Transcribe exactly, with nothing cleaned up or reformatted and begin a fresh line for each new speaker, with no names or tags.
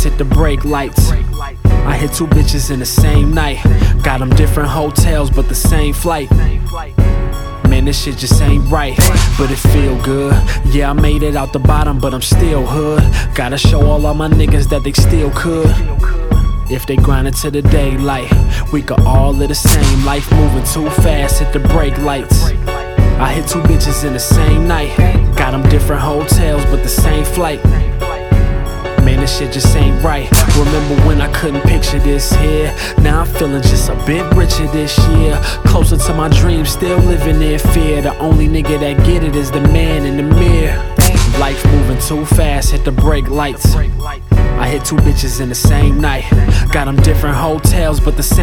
fast, hit the brake lights. I hit two bitches in the same night. Got them different hotels, but the same flight. Man, this shit just ain't right, but it feel good. Yeah, I made it out the bottom, but I'm still hood. Gotta show all of my niggas that they still could. If they grindin' to the daylight, we could all live the same. Life moving too fast, hit the brake lights. I hit two bitches in the same night. Got them different hotels, but the same flight. Man, this shit just ain't right. Remember when I couldn't picture this here? Now I'm feeling just a bit richer this year. Closer to my dreams, still living in fear. The only nigga that get it is the man in the mirror. Life moving too fast, hit the brake lights. I hit two bitches in the same night. Got them different hotels, but the same